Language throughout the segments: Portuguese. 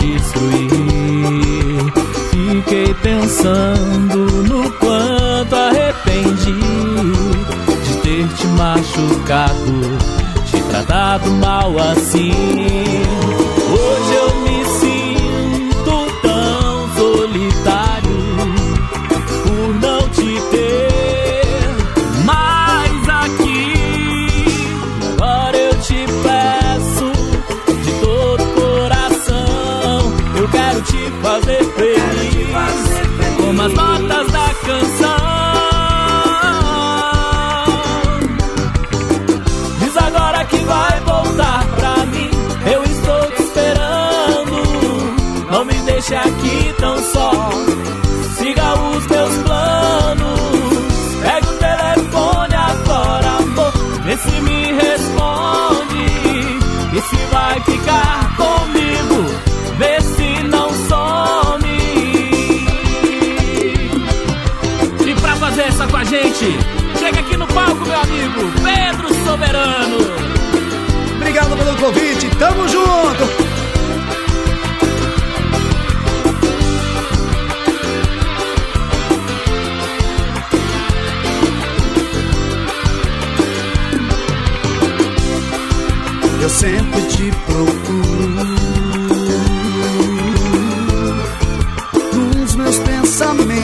destruir. Fiquei pensando no quanto arrependi de ter te machucado, te tratado mal assim. Hoje eu me sinto tão solitário por não te ter mais aqui. Agora eu te peço de todo coração, eu quero te fazer feliz, como as notas da canção. Diz agora que vai voltar pra mim, eu estou te esperando. Não me deixe aqui tão só, siga os meus planos. Pega o telefone agora, amor, vê se me responde. E se vai ficar comigo, vê se não some. E pra fazer essa com a gente, chega aqui no palco, meu amigo Pedro Soberano. Obrigado pelo convite, tamo junto! Eu sempre te procuro nos meus pensamentos,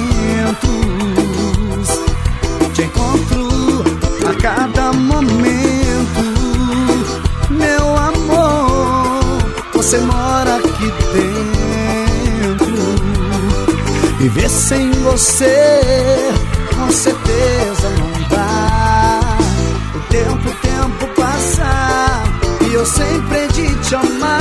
te encontro a cada momento. Meu amor, você mora aqui dentro. Viver sem você, com certeza não dá. O tempo passa e eu sempre de te amar.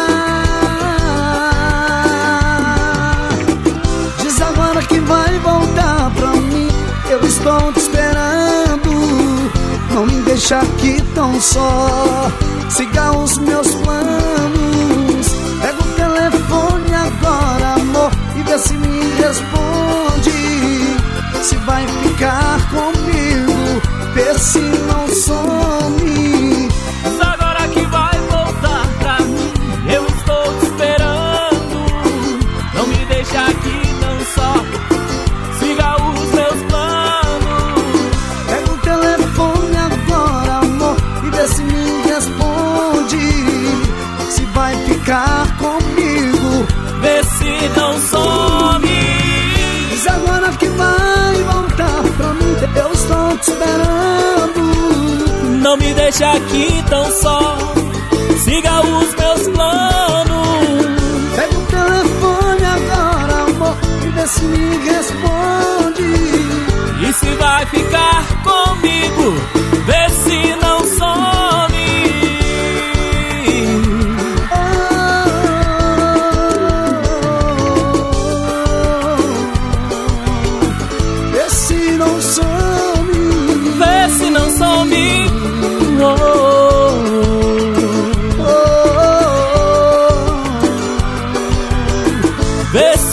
Diz agora que vai voltar pra mim, eu estou te esperando. Não me deixa aqui tão só, siga os meus planos. Pega o telefone agora, amor, e vê se me responde. Se vai ficar comigo, vê se não some. Diz agora que vai voltar pra mim, eu estou te esperando. Não me deixe aqui tão só, siga os meus planos. Pega o telefone agora, amor, e vê se me responde. Se vai ficar comigo, Vê se não some. diz agora que vai voltar pra mim, eu estou te esperando. Não me deixe aqui tão só, siga os meus planos. Pega o telefone agora, amor, e vê se me responde. E se vai ficar comigo, vê se não some. Vê se não some. Vê se não some. Vê